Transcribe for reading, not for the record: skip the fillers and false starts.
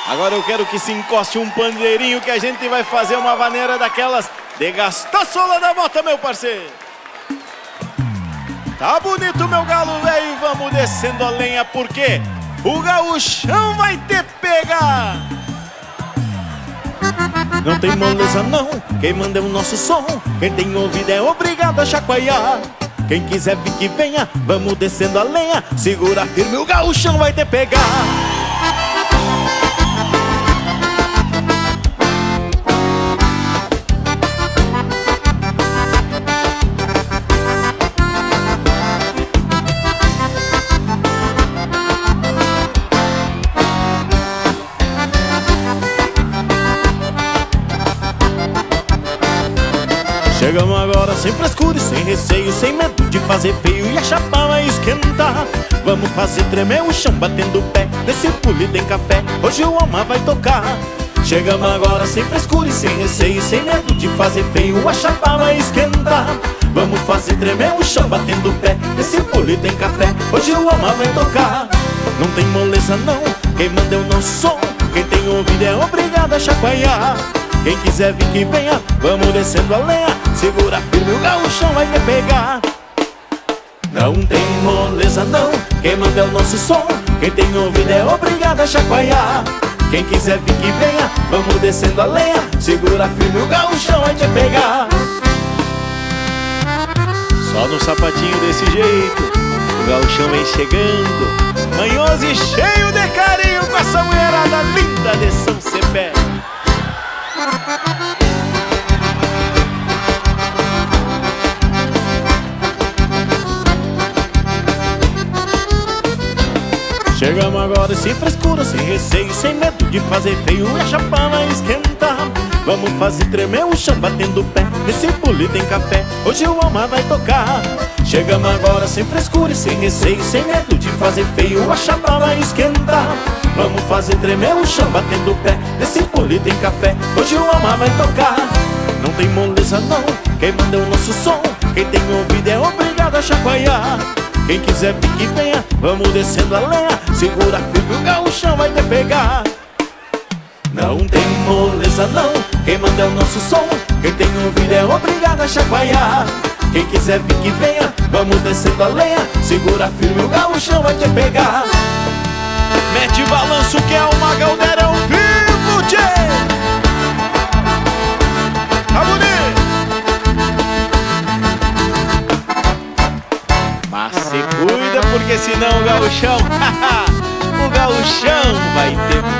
Agora eu quero que se encoste um pandeirinho, que a gente vai fazer uma vaneira daquelas de gastar a sola da bota, meu parceiro. Tá bonito, meu galo velho, vamos descendo a lenha, porque o gauchão vai te pegar. Não tem moleza não, quem manda é o nosso som. Quem tem ouvido é obrigado a chacoalhar. Quem quiser vir que venha, vamos descendo a lenha. Segura firme, o gauchão vai te pegar. Chegamos agora sem frescura e sem receio, sem medo de fazer feio e a chapa vai esquentar. Vamos fazer tremer o chão batendo o pé, nesse pule tem café, hoje o alma vai tocar. Chegamos agora sem frescura e sem receio, sem medo de fazer feio, a chapa vai esquentar. Vamos fazer tremer o chão batendo o pé, nesse pule tem café, hoje o alma vai tocar. Não tem moleza não, quem manda é o nosso som. Quem tem ouvido é obrigado a chacoalhar. Quem quiser vir que venha, vamos descendo a lenha. Segura firme, o gauchão vai te pegar. Não tem moleza não, quem manda é o nosso som. Quem tem ouvido é obrigado a chacoalhar. Quem quiser vir que venha, vamos descendo a lenha. Segura firme, o gauchão vai te pegar. Só no sapatinho desse jeito, o gauchão vem chegando, manhoso e cheio de carinho, com essa mulherada linda de São Cepé. Chegamos agora sem frescura, sem receio, sem medo de fazer feio e a chapa vai esquentar. Vamos fazer tremer o chão batendo o pé, nesse pule tem café, hoje o alma vai tocar. Chegamos agora sem frescura e sem receio, sem medo de fazer feio, a chapa vai esquentar. Vamos fazer tremer o chão batendo o pé, nesse pule tem café, hoje o alma vai tocar. Não tem moleza não, quem manda é o nosso som. Quem tem ouvido é obrigado a chacoalhar. Quem quiser vir que venha, vamos descendo a lenha. Segura firme, o gauchão vai te pegar. Não tem moleza não, quem manda é o nosso som. Quem tem ouvido é obrigado a chacoalhar. Quem quiser vir que venha, vamos descendo a lenha. Segura firme, o gauchão vai te pegar. Mete balanço que é uma galdeira ao vivo, tchê! Tá bonito! Mas se cuida, porque senão o gauchão vai te